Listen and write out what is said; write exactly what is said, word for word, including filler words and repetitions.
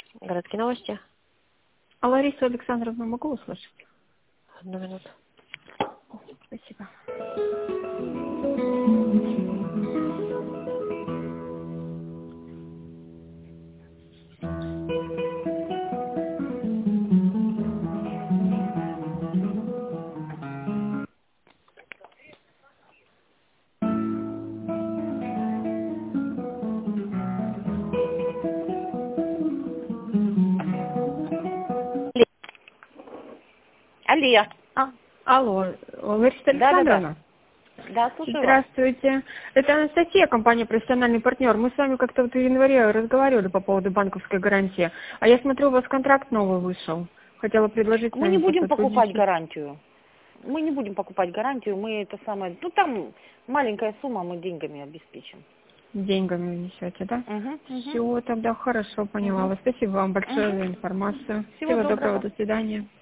Городские новости. А Ларису Александровну могу услышать? Одну минуту. Спасибо. Алия. А, алло, Лариса Да, да, Александровна? да. Да, слушаю вас. Здравствуйте. Это Анастасия, компания «Профессиональный партнер». Мы с вами как-то вот в январе разговаривали по поводу банковской гарантии. А я смотрю, у вас контракт новый вышел. Хотела предложить с Мы не вами будем покупать посотрудничать. гарантию. Мы не будем покупать гарантию, мы это самое... Ну, там маленькая сумма, мы деньгами обеспечим. Деньгами несете, да? Угу, угу, Все, тогда хорошо, поняла угу, вас. Спасибо вам большое угу. за информацию. Всего Всего доброго, доброго. до свидания.